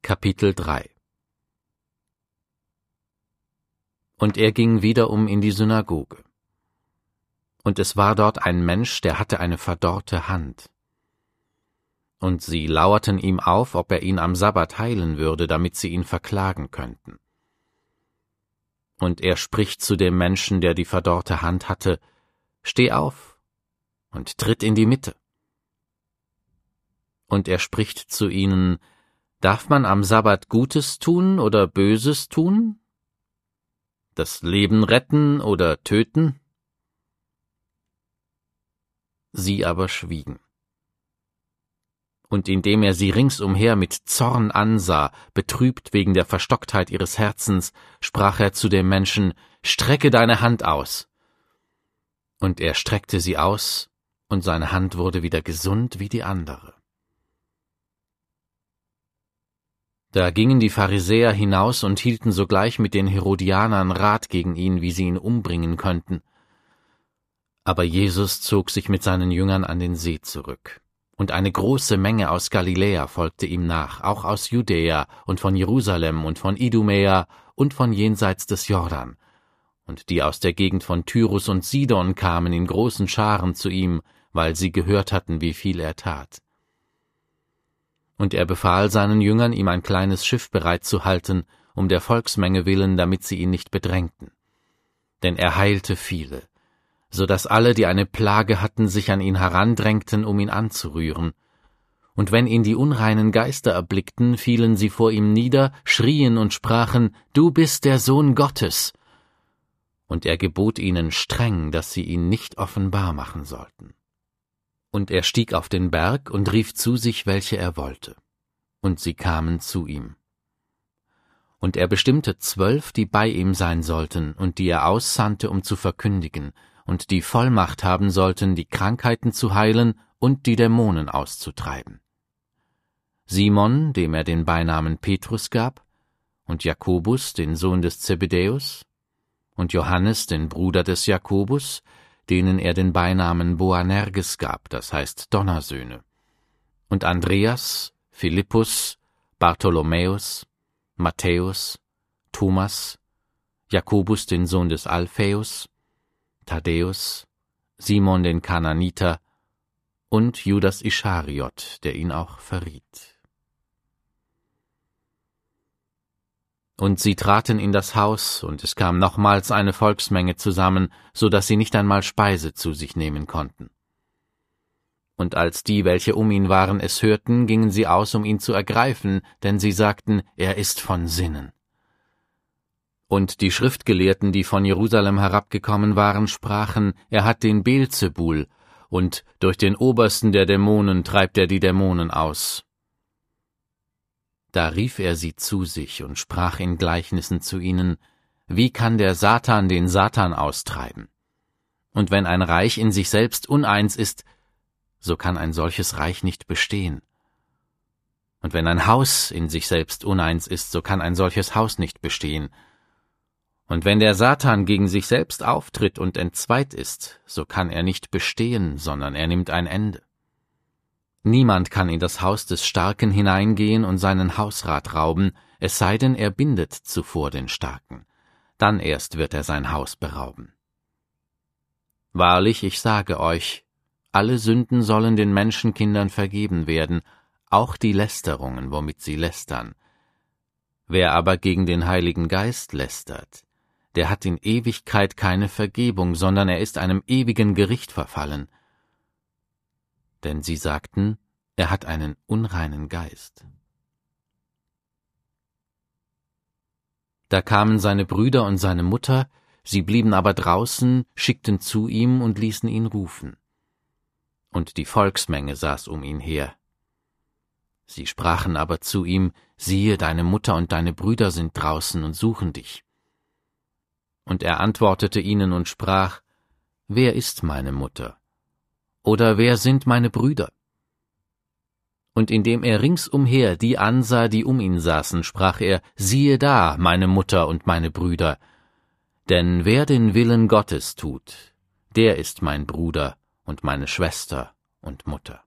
Kapitel 3 Und er ging wiederum in die Synagoge. Und es war dort ein Mensch, der hatte eine verdorrte Hand. Und sie lauerten ihm auf, ob er ihn am Sabbat heilen würde, damit sie ihn verklagen könnten. Und er spricht zu dem Menschen, der die verdorrte Hand hatte: Steh auf und tritt in die Mitte. Und er spricht zu ihnen: Darf man am Sabbat Gutes tun oder Böses tun? Das Leben retten oder töten? Sie aber schwiegen. Und indem er sie ringsumher mit Zorn ansah, betrübt wegen der Verstocktheit ihres Herzens, sprach er zu dem Menschen: Strecke deine Hand aus. Und er streckte sie aus, und seine Hand wurde wieder gesund wie die andere. Da gingen die Pharisäer hinaus und hielten sogleich mit den Herodianern Rat gegen ihn, wie sie ihn umbringen könnten. Aber Jesus zog sich mit seinen Jüngern an den See zurück. Und eine große Menge aus Galiläa folgte ihm nach, auch aus Judäa und von Jerusalem und von Idumäa und von jenseits des Jordan. Und die aus der Gegend von Tyrus und Sidon kamen in großen Scharen zu ihm, weil sie gehört hatten, wie viel er tat. Und er befahl seinen Jüngern, ihm ein kleines Schiff bereitzuhalten, um der Volksmenge willen, damit sie ihn nicht bedrängten. Denn er heilte viele, so dass alle, die eine Plage hatten, sich an ihn herandrängten, um ihn anzurühren. Und wenn ihn die unreinen Geister erblickten, fielen sie vor ihm nieder, schrien und sprachen: Du bist der Sohn Gottes. Und er gebot ihnen streng, dass sie ihn nicht offenbar machen sollten. Und er stieg auf den Berg und rief zu sich, welche er wollte. Und sie kamen zu ihm. Und er bestimmte 12, die bei ihm sein sollten und die er aussandte, um zu verkündigen, und die Vollmacht haben sollten, die Krankheiten zu heilen und die Dämonen auszutreiben. Simon, dem er den Beinamen Petrus gab, und Jakobus, den Sohn des Zebedäus, und Johannes, den Bruder des Jakobus, denen er den Beinamen Boanerges gab, das heißt Donnersöhne, und Andreas, Philippus, Bartholomäus, Matthäus, Thomas, Jakobus, den Sohn des Alphaeus, Thaddäus, Simon den Kananiter und Judas Ischariot, der ihn auch verriet. Und sie traten in das Haus, und es kam nochmals eine Volksmenge zusammen, so dass sie nicht einmal Speise zu sich nehmen konnten. Und als die, welche um ihn waren, es hörten, gingen sie aus, um ihn zu ergreifen, denn sie sagten: Er ist von Sinnen. Und die Schriftgelehrten, die von Jerusalem herabgekommen waren, sprachen: Er hat den Beelzebul, und durch den Obersten der Dämonen treibt er die Dämonen aus. Da rief er sie zu sich und sprach in Gleichnissen zu ihnen: Wie kann der Satan den Satan austreiben? Und wenn ein Reich in sich selbst uneins ist, so kann ein solches Reich nicht bestehen. Und wenn ein Haus in sich selbst uneins ist, so kann ein solches Haus nicht bestehen. Und wenn der Satan gegen sich selbst auftritt und entzweit ist, so kann er nicht bestehen, sondern er nimmt ein Ende. Niemand kann in das Haus des Starken hineingehen und seinen Hausrat rauben, es sei denn, er bindet zuvor den Starken. Dann erst wird er sein Haus berauben. Wahrlich, ich sage euch, alle Sünden sollen den Menschenkindern vergeben werden, auch die Lästerungen, womit sie lästern. Wer aber gegen den Heiligen Geist lästert, der hat in Ewigkeit keine Vergebung, sondern er ist einem ewigen Gericht verfallen. Denn sie sagten: Er hat einen unreinen Geist. Da kamen seine Brüder und seine Mutter, sie blieben aber draußen, schickten zu ihm und ließen ihn rufen. Und die Volksmenge saß um ihn her. Sie sprachen aber zu ihm: Siehe, deine Mutter und deine Brüder sind draußen und suchen dich. Und er antwortete ihnen und sprach: Wer ist meine Mutter? Oder wer sind meine Brüder? Und indem er ringsumher die ansah, die um ihn saßen, sprach er: Siehe da, meine Mutter und meine Brüder. Denn wer den Willen Gottes tut, der ist mein Bruder und meine Schwester und Mutter.